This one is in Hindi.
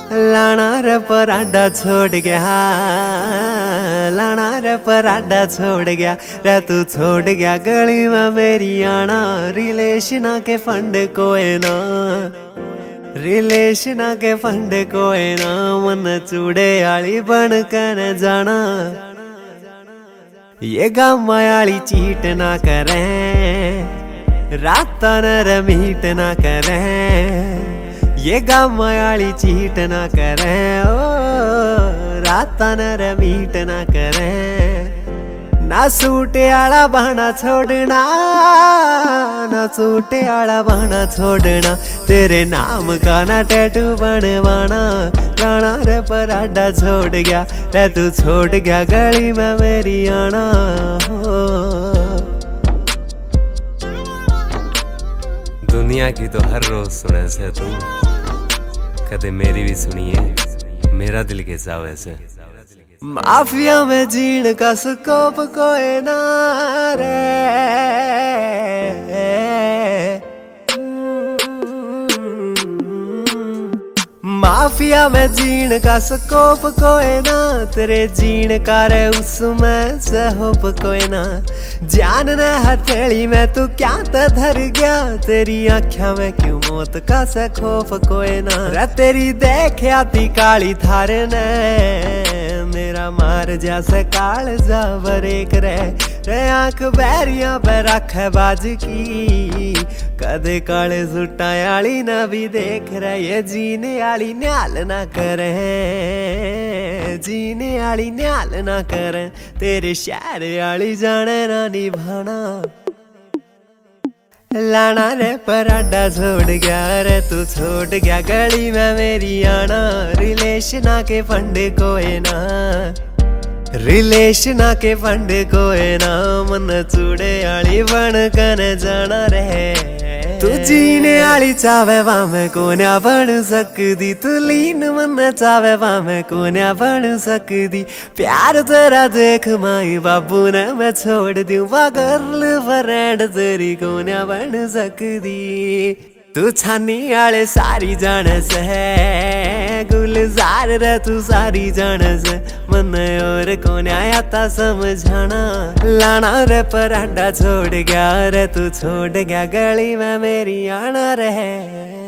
लाना रे पराठा छोड़ गया, लाना रे पराठा छोड़ गया रे तू छोड़ गया गली में मेरी आना। रिलेशन के फंड कोई ना, रिलेशन के फंड कोई ना, मन चूड़े आली बन कर जाना। ये गाँव आली चीट ना करें, रात न मीट ना करें। ये गाँव आली चीट ना करें, ओ रात न मीट ना करें। ना सूटे आला बहाना छोड़ना, ना सूटे आला बहाना छोड़ना। तेरे नाम का ना टैटू बनवाना। लाना रे पराठा छोड़ गया रे तू छोड़ गया गली में मेरी आना। दुनिया की तो हर रोज सुने से तू, कदे मेरी भी सुनिए मेरा दिल कैसा वैसे। माफिया में जीण का स्कोप कोई ना रे, माफिया में जीण का स्कोप कोई ना। तेरे जीण का रे उसमें से होप कोई ना। जान ने हथेली में तू क्या तो धर गया, तेरी आँखों में क्यों मौत का से खौफ कोई ना। रे तेरी देख आती काली थार ने, मेरा मार जैसे काल जा बरेक रे आंख बैरिया पे रख बाज की। कदे काले सुटा आली ना भी देख रहे, ये जीने आली न्याल ना करे, जीने आली न्याल ना करे। तेरे शहर आली जाने ना निभाना। लाना रे पराठा छोड़ गया रे तू छोड़ गया गली में मेरी आना। रिलेशन के फंड कोई ना, रिलेशन के फंड कोई ना, मन चूड़े आली बन कर जाना रे। तू जीने आली चावे वामे कोन्या बन सकदी, तू लीन मन चावे वामे कोन्या बन सकदी। प्यार तेरा देख माई बाबू ने मैं छोड़ दूं, वा गर्ल फ्रेंड तेरी कोन्या बन सकदी। तू छानी आले सारी जान से, गुलजार रे तू सारी जान से। मन और कोन्या आता समझाना। लाना रे पराठा छोड़ गया रे तू छोड़ गया गली में मेरी आना रे।